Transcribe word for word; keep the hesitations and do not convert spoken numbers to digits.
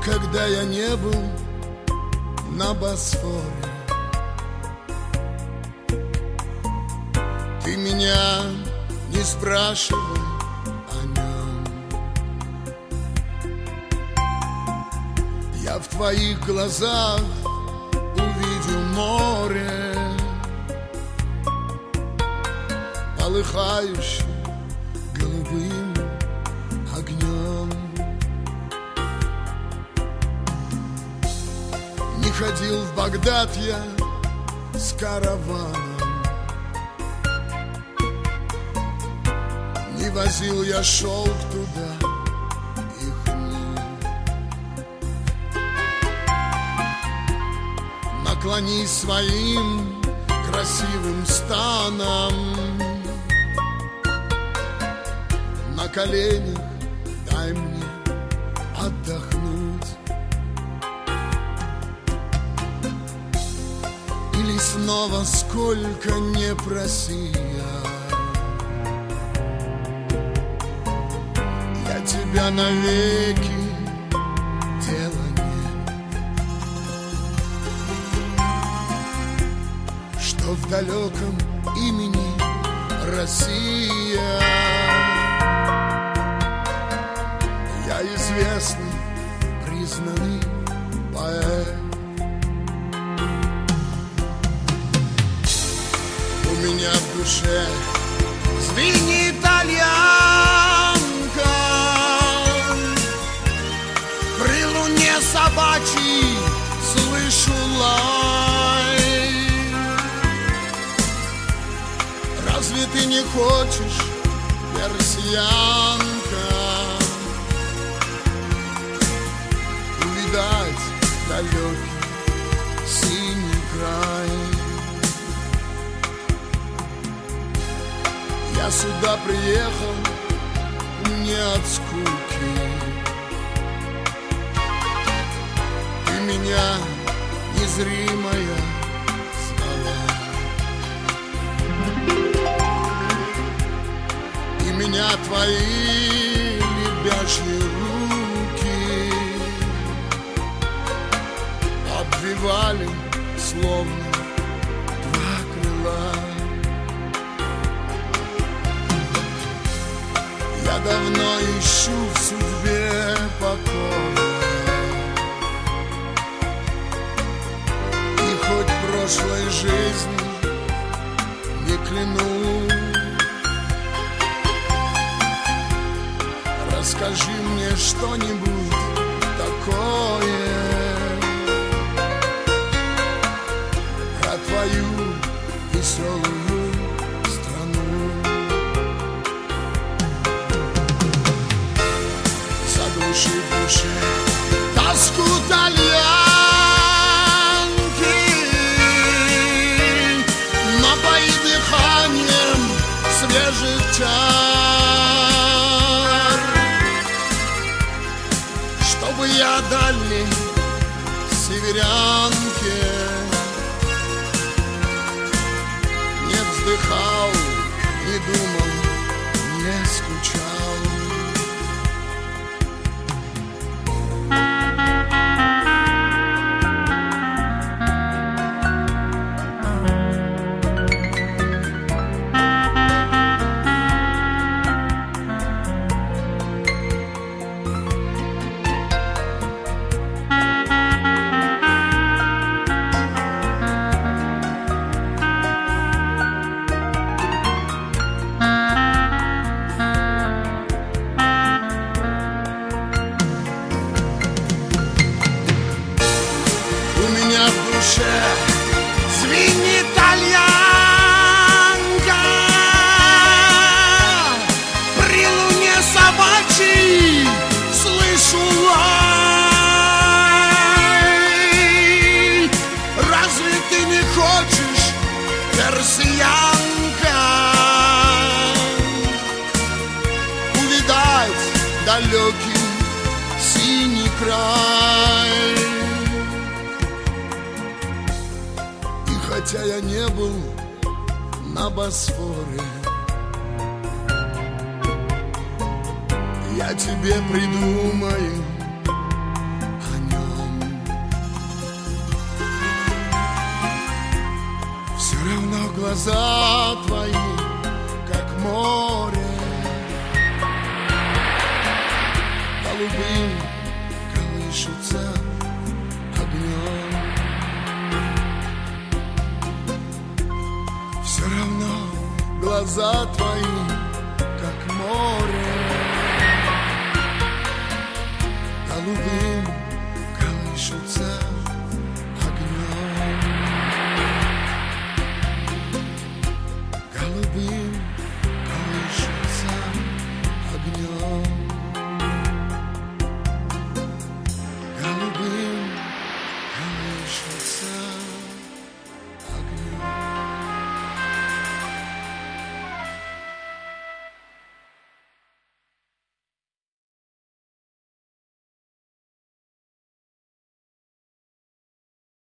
Никогда я не был на Босфоре. Ты меня не спрашивай о нем. Я в твоих глазах увидел море, полыхающее голубым огнем. Не ходил в Багдад я с караваном, не возил я шелк туда и хну. Наклонись своим красивым станом, на коленях дай мне отдохнуть. Или снова сколько не проси я, я тебя навеки дела нет. Что в далеком имени Россия я известный, признанный поэт. У меня в душе звенит итальянка, при луне собачий слышу лай. Разве ты не хочешь, персиянка, увидать далекий синий край? Я сюда приехал не от скуки. Ты меня незримая звала, и меня твои лебяжьи руки обвивали, словно два крыла. Я давно ищу в судьбе покоя, и хоть прошлой жизни не клянусь, расскажи мне что-нибудь такое про твою веселую страну. Заглуши в душе тоску тальянки, напои дыханием свежих чар, чтобы я дальней северянке не вздыхал, не думал, не скучал. Звенит итальянка, при луне собачий слышу лай. Разве ты не хочешь, персиянка, увидать далекий синий край? Хотя я не был на Босфоре, я тебе придумаю о глаза твои, как море, голубым колышутся огнем. Все равно глаза твои